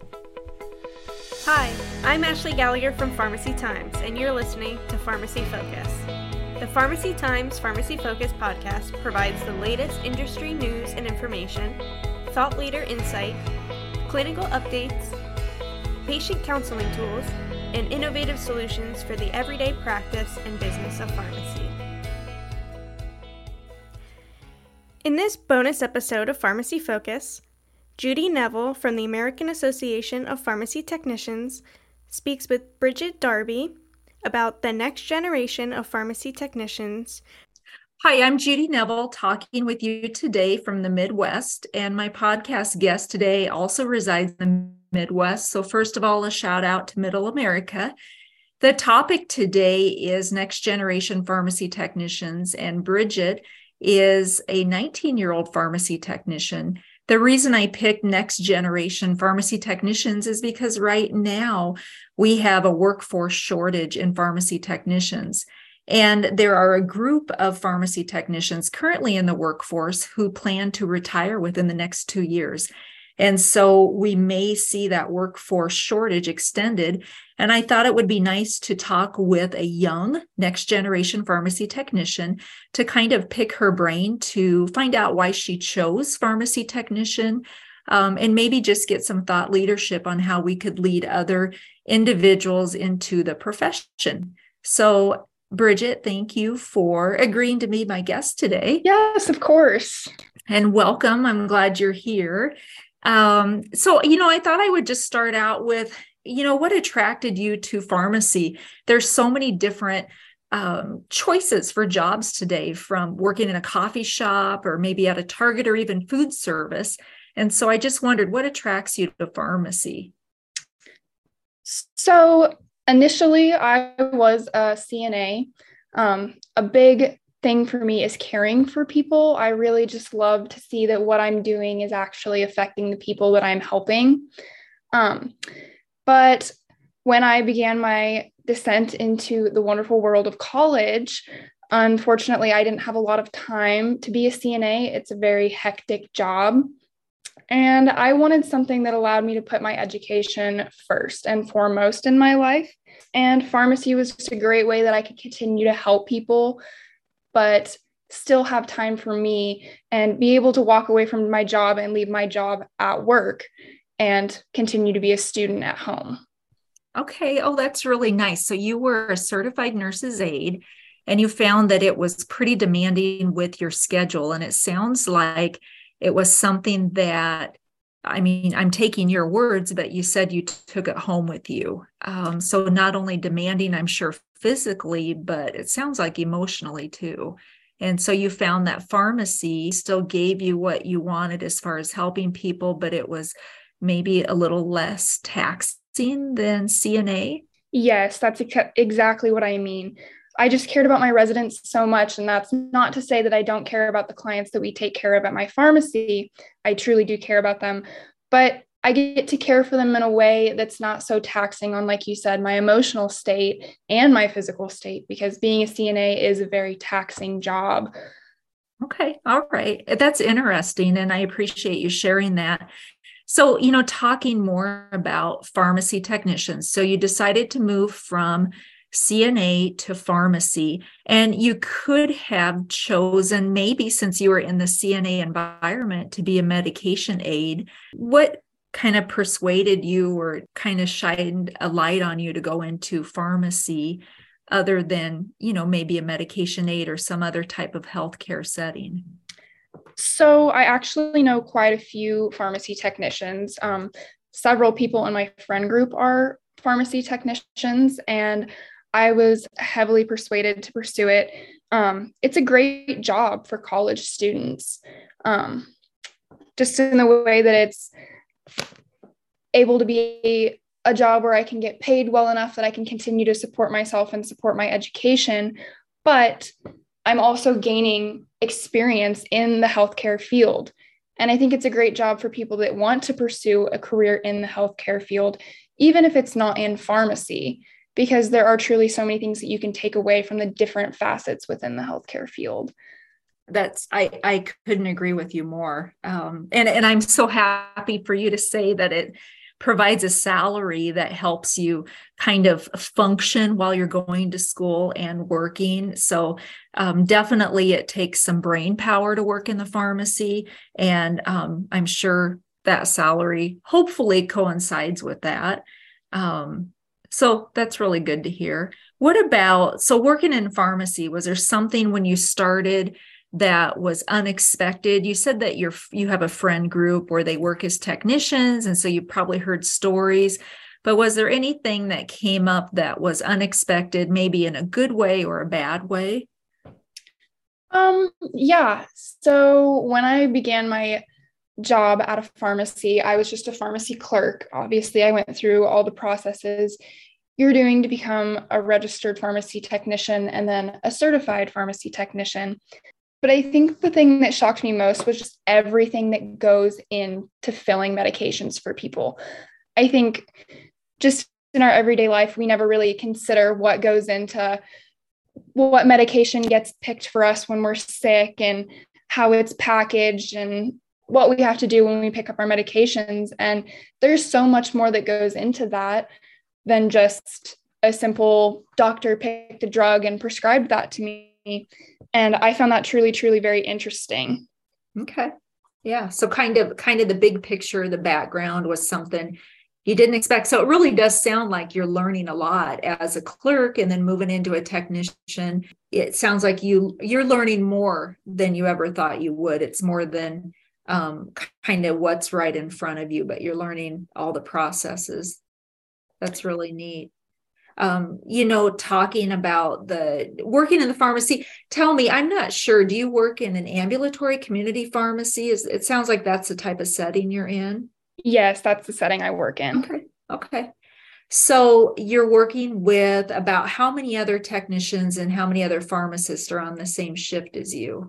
Hi, I'm Ashley Gallagher from Pharmacy Times, and you're listening to Pharmacy Focus. The Pharmacy Times Pharmacy Focus podcast provides the latest industry news and information, thought leader insight, clinical updates, patient counseling tools, and innovative solutions for the everyday practice and business of pharmacy. In this bonus episode of Pharmacy Focus, Judy Neville from the American Association of Pharmacy Technicians speaks with Bridget Darby about the next generation of pharmacy technicians. Hi, I'm Judy Neville talking with you today from the Midwest, and my podcast guest today also resides in the Midwest. So first of all, a shout out to Middle America. The topic today is next generation pharmacy technicians, and Bridget is a 19-year-old pharmacy technician. The reason I picked next generation pharmacy technicians is because right now we have a workforce shortage in pharmacy technicians. And there are a group of pharmacy technicians currently in the workforce who plan to retire within the next 2 years. And so we may see that workforce shortage extended. And I thought it would be nice to talk with a young next generation pharmacy technician to kind of pick her brain to find out why she chose pharmacy technician, and maybe just get some thought leadership on how we could lead other individuals into the profession. So Bridget, thank you for agreeing to be my guest today. Yes, of course. And welcome. I'm glad you're here. I thought I would just start out with, what attracted you to pharmacy? There's so many different choices for jobs today, from working in a coffee shop or maybe at a Target or even food service. And so I just wondered, what attracts you to pharmacy? So initially, I was a CNA. A big thing for me is caring for people. I really just love to see that what I'm doing is actually affecting the people that I'm helping. But when I began my descent into the wonderful world of college, unfortunately, I didn't have a lot of time to be a CNA. It's a very hectic job. And I wanted something that allowed me to put my education first and foremost in my life. And pharmacy was just a great way that I could continue to help people, but still have time for me and be able to walk away from my job and leave my job at work and continue to be a student at home. Okay. Oh, that's really nice. So you were a certified nurse's aide and you found that it was pretty demanding with your schedule. And it sounds like it was something that, I'm taking your words, but you said you took it home with you. So not only demanding, I'm sure physically, but it sounds like emotionally too. And so you found that pharmacy still gave you what you wanted as far as helping people, but it was maybe a little less taxing than CNA? Yes, that's exactly what I mean. I just cared about my residents so much, and that's not to say that I don't care about the clients that we take care of at my pharmacy. I truly do care about them, but I get to care for them in a way that's not so taxing on, like you said, my emotional state and my physical state, because being a CNA is a very taxing job. Okay. All right. That's interesting. And I appreciate you sharing that. So, talking more about pharmacy technicians. So you decided to move from CNA to pharmacy, and you could have chosen, maybe since you were in the CNA environment, to be a medication aide. What kind of persuaded you or kind of shined a light on you to go into pharmacy other than, maybe a medication aide or some other type of healthcare setting? So I actually know quite a few pharmacy technicians. Several people in my friend group are pharmacy technicians, and I was heavily persuaded to pursue it. It's a great job for college students, just in the way that it's able to be a job where I can get paid well enough that I can continue to support myself and support my education, but I'm also gaining experience in the healthcare field. And I think it's a great job for people that want to pursue a career in the healthcare field, even if it's not in pharmacy, because there are truly so many things that you can take away from the different facets within the healthcare field. I couldn't agree with you more. And I'm so happy for you to say that it provides a salary that helps you kind of function while you're going to school and working. So definitely it takes some brain power to work in the pharmacy. And I'm sure that salary hopefully coincides with that. So that's really good to hear. What about, so working in pharmacy, was there something when you started that was unexpected? You said that you have a friend group where they work as technicians, and so you probably heard stories, but was there anything that came up that was unexpected, maybe in a good way or a bad way? Yeah. So when I began my job at a pharmacy, I was just a pharmacy clerk. Obviously, I went through all the processes you're doing to become a registered pharmacy technician and then a certified pharmacy technician. But I think the thing that shocked me most was just everything that goes into filling medications for people. I think just in our everyday life, we never really consider what goes into what medication gets picked for us when we're sick and how it's packaged and what we have to do when we pick up our medications. And there's so much more that goes into that than just a simple doctor picked a drug and prescribed that to me. And I found that truly, truly very interesting. Okay. Yeah. So kind of the big picture, the background was something you didn't expect. So it really does sound like you're learning a lot as a clerk and then moving into a technician. It sounds like you're learning more than you ever thought you would. It's more than kind of what's right in front of you, but you're learning all the processes. That's really neat. Talking about the working in the pharmacy, tell me, I'm not sure, do you work in an ambulatory community pharmacy? It sounds like that's the type of setting you're in. Yes, that's the setting I work in. Okay. So you're working with about how many other technicians and how many other pharmacists are on the same shift as you?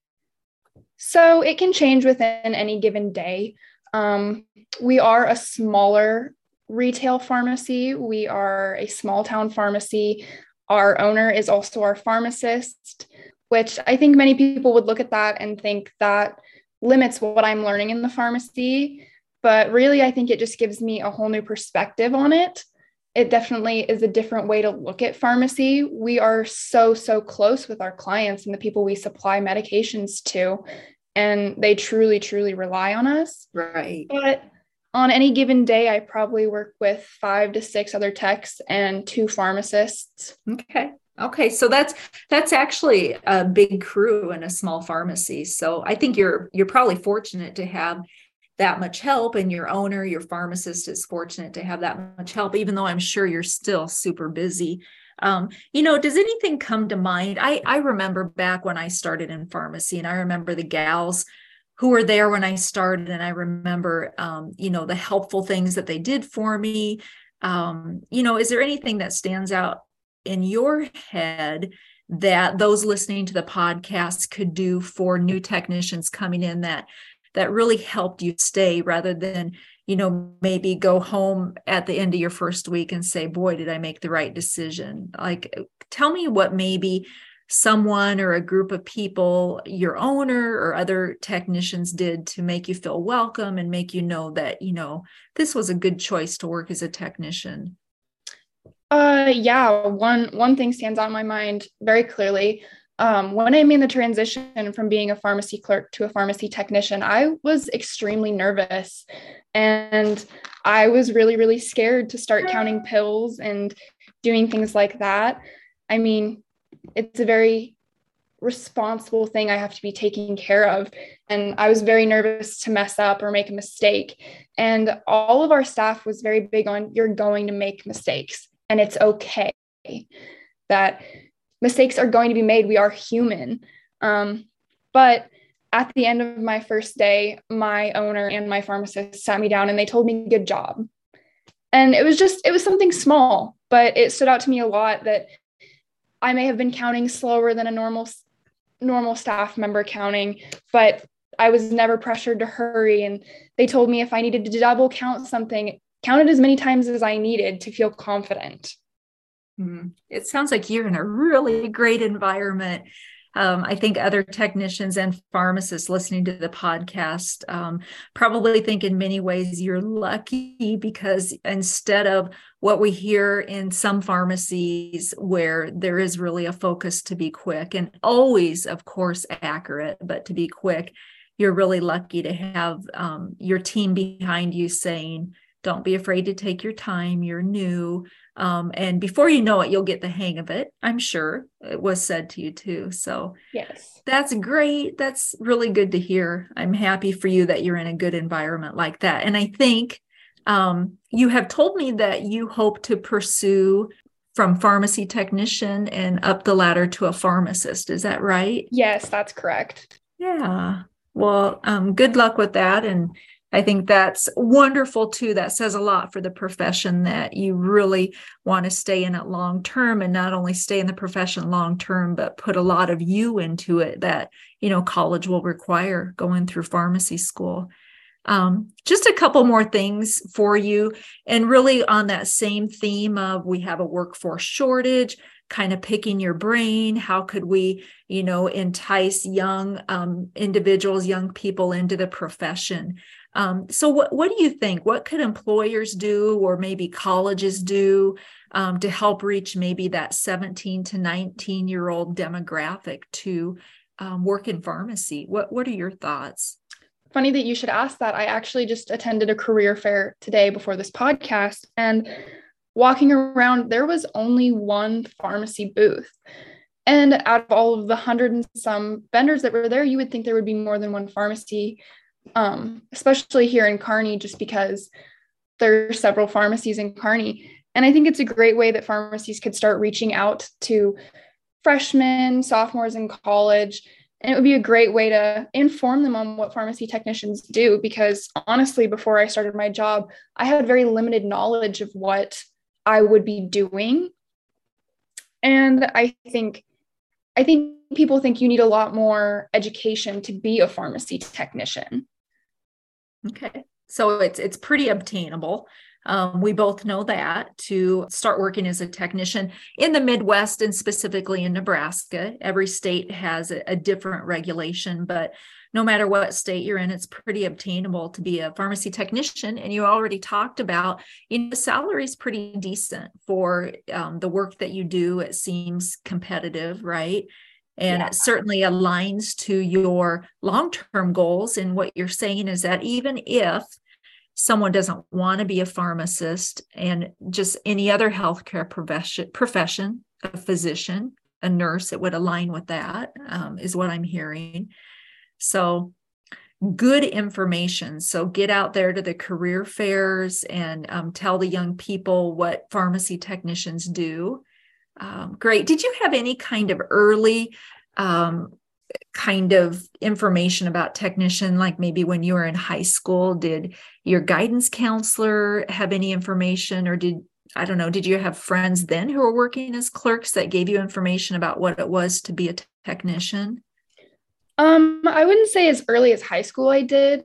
So it can change within any given day. We are a smaller retail pharmacy. We are a small town pharmacy. Our owner is also our pharmacist, which I think many people would look at that and think that limits what I'm learning in the pharmacy. But really, I think it just gives me a whole new perspective on it. It definitely is a different way to look at pharmacy. We are so, so close with our clients and the people we supply medications to, and they truly, truly rely on us. Right. But on any given day, I probably work with 5 to 6 other techs and 2 pharmacists. Okay. So that's actually a big crew in a small pharmacy. So I think you're probably fortunate to have that much help, and your owner, your pharmacist, is fortunate to have that much help, even though I'm sure you're still super busy. Does anything come to mind? I remember back when I started in pharmacy, and I remember the gals who were there when I started, and I remember, the helpful things that they did for me. Is there anything that stands out in your head that those listening to the podcast could do for new technicians coming in that really helped you stay, rather than, maybe go home at the end of your first week and say, boy, did I make the right decision? Like, tell me what maybe someone or a group of people, your owner or other technicians, did to make you feel welcome and make you know that, this was a good choice to work as a technician. Yeah, one thing stands out in my mind very clearly. When I made the transition from being a pharmacy clerk to a pharmacy technician, I was extremely nervous, and I was really, really scared to start counting pills and doing things like that. I mean, it's a very responsible thing I have to be taking care of. And I was very nervous to mess up or make a mistake. And all of our staff was very big on, you're going to make mistakes, and it's okay that mistakes are going to be made. We are human. But at the end of my first day, my owner and my pharmacist sat me down and they told me, good job. And it was something small, but it stood out to me a lot that I may have been counting slower than a normal staff member counting, but I was never pressured to hurry. And they told me if I needed to double count something, count it as many times as I needed to feel confident. It sounds like you're in a really great environment. I think other technicians and pharmacists listening to the podcast probably think in many ways you're lucky, because instead of what we hear in some pharmacies where there is really a focus to be quick and always, of course, accurate, but to be quick, you're really lucky to have your team behind you saying, don't be afraid to take your time. You're new. And before you know it, you'll get the hang of it. I'm sure it was said to you too. So yes, that's great. That's really good to hear. I'm happy for you that you're in a good environment like that. And I think you have told me that you hope to pursue from pharmacy technician and up the ladder to a pharmacist. Is that right? yes, that's correct. Yeah. Well, good luck with that. And I think that's wonderful too. That says a lot for the profession, that you really want to stay in it long term, and not only stay in the profession long term, but put a lot of you into it that, college will require going through pharmacy school. Just a couple more things for you, and really on that same theme of we have a workforce shortage, kind of picking your brain. How could we, entice young individuals, young people into the profession? So what do you think? What could employers do, or maybe colleges do, to help reach maybe that 17 to 19-year-old demographic to work in pharmacy? What are your thoughts? Funny that you should ask that. I actually just attended a career fair today before this podcast, and walking around, there was only one pharmacy booth. And out of all of the 100 and some vendors that were there, you would think there would be more than one pharmacy, especially here in Kearney, just because there are several pharmacies in Kearney. And I think it's a great way that pharmacies could start reaching out to freshmen, sophomores in college. And it would be a great way to inform them on what pharmacy technicians do, because honestly, before I started my job, I had very limited knowledge of what I would be doing. And I think people think you need a lot more education to be a pharmacy technician. Okay. So it's pretty obtainable. We both know that, to start working as a technician in the Midwest, and specifically in Nebraska. Every state has a different regulation, but no matter what state you're in, it's pretty obtainable to be a pharmacy technician. And you already talked about, the salary is pretty decent for the work that you do. It seems competitive, right? And it certainly aligns to your long-term goals. And what you're saying is that even if someone doesn't want to be a pharmacist and just any other healthcare profession, a physician, a nurse, it would align with that, is what I'm hearing. So good information. So get out there to the career fairs and tell the young people what pharmacy technicians do. Great. Did you have any kind of early kind of information about technician, like maybe when you were in high school? Did your guidance counselor have any information, or did you have friends then who were working as clerks that gave you information about what it was to be a technician? I wouldn't say as early as high school I did.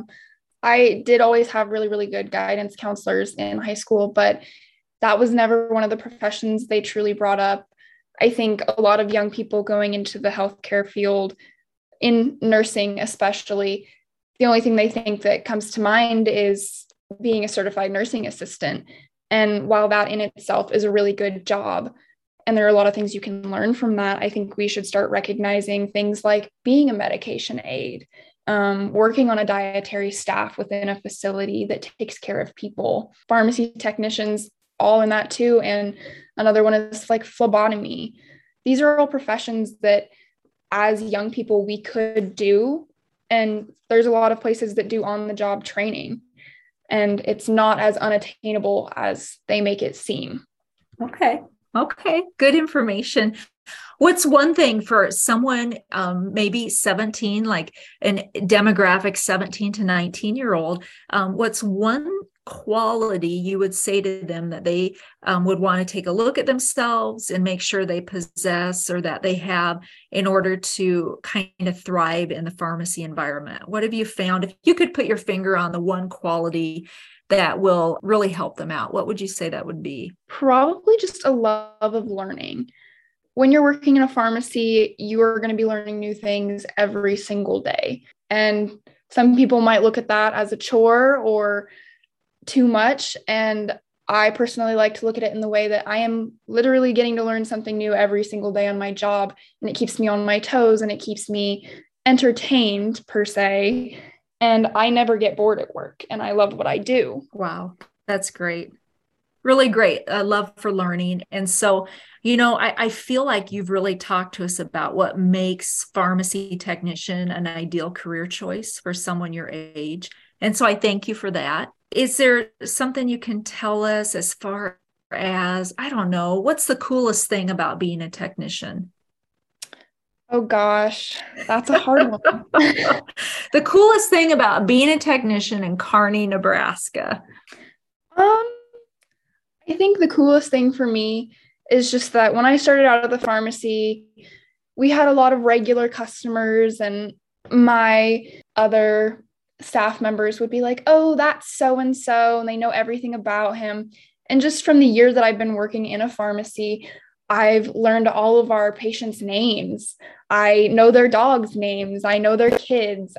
I did always have really, really good guidance counselors in high school, but that was never one of the professions they truly brought up. I think a lot of young people going into the healthcare field, in nursing especially, the only thing they think that comes to mind is being a certified nursing assistant. And while that in itself is a really good job, and there are a lot of things you can learn from that, I think we should start recognizing things like being a medication aide, working on a dietary staff within a facility that takes care of people, pharmacy technicians, all in that too. And another one is like phlebotomy. These are all professions that as young people we could do. And there's a lot of places that do on-the-job training. And it's not as unattainable as they make it seem. Okay. Good information. What's one thing for someone, maybe 17, like a demographic 17 to 19-year-old, what's one quality you would say to them that they would want to take a look at themselves and make sure they possess, or that they have, in order to kind of thrive in the pharmacy environment? What have you found? If you could put your finger on the one quality that will really help them out, what would you say that would be? Probably just a love of learning. when you're working in a pharmacy, you are going to be learning new things every single day. And some people might look at that as a chore or too much. And I personally like to look at it in the way that I am literally getting to learn something new every single day on my job. And it keeps me on my toes and it keeps me entertained per se. And I never get bored at work and I love what I do. Wow, that's great. Really great. A love for learning. And so, I feel like you've really talked to us about what makes pharmacy technician an ideal career choice for someone your age. And so I thank you for that. Is there something you can tell us as far as, I don't know, what's the coolest thing about being a technician? Oh gosh, that's a hard one. The coolest thing about being a technician in Kearney, Nebraska. I think the coolest thing for me is just that when I started out of the pharmacy, we had a lot of regular customers and my other staff members would be like, oh, that's so-and-so, and they know everything about him. And just from the year that I've been working in a pharmacy, I've learned all of our patients' names. I know their dogs' names. I know their kids.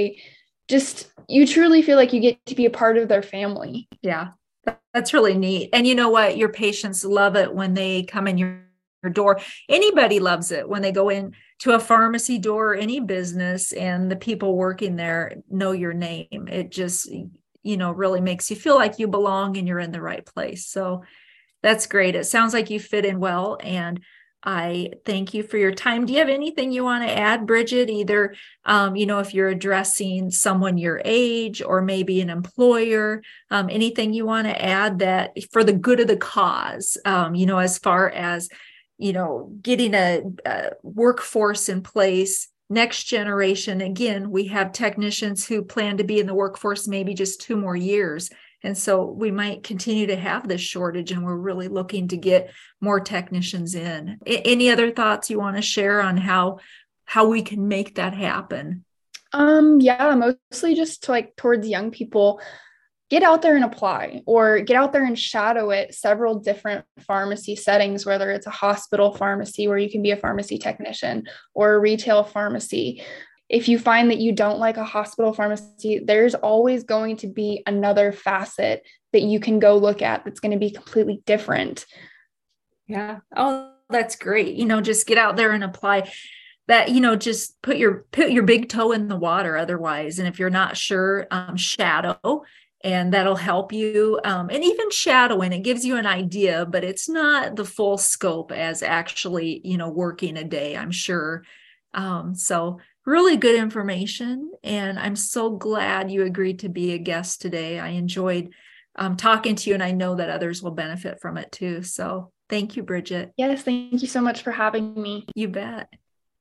You truly feel like you get to be a part of their family. Yeah. That's really neat. And you know what? Your patients love it when they come in your door. Anybody loves it when they go in to a pharmacy door or any business and the people working there know your name. It just, really makes you feel like you belong and you're in the right place. So that's great. It sounds like you fit in well. And I thank you for your time. Do you have anything you want to add, Bridget? Either, if you're addressing someone your age or maybe an employer, anything you want to add that for the good of the cause, as far as, getting a workforce in place, next generation. Again, we have technicians who plan to be in the workforce maybe just 2 more years. And so we might continue to have this shortage, and we're really looking to get more technicians in. Any other thoughts you want to share on how we can make that happen? Yeah, mostly just towards young people, get out there and apply, or get out there and shadow at several different pharmacy settings, whether it's a hospital pharmacy where you can be a pharmacy technician or a retail pharmacy. If you find that you don't like a hospital pharmacy, there's always going to be another facet that you can go look at that's going to be completely different. Yeah. Oh, that's great. Just get out there and apply that, just put your big toe in the water otherwise. And if you're not sure, shadow, and that'll help you. And even shadowing, it gives you an idea, but it's not the full scope as actually, working a day, I'm sure. So really good information. And I'm so glad you agreed to be a guest today. I enjoyed talking to you, and I know that others will benefit from it too. So thank you, Bridget. Yes, thank you so much for having me. You bet.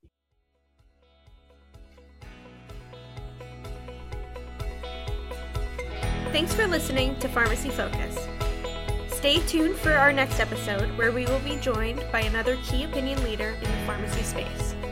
Thanks for listening to Pharmacy Focus. Stay tuned for our next episode, where we will be joined by another key opinion leader in the pharmacy space.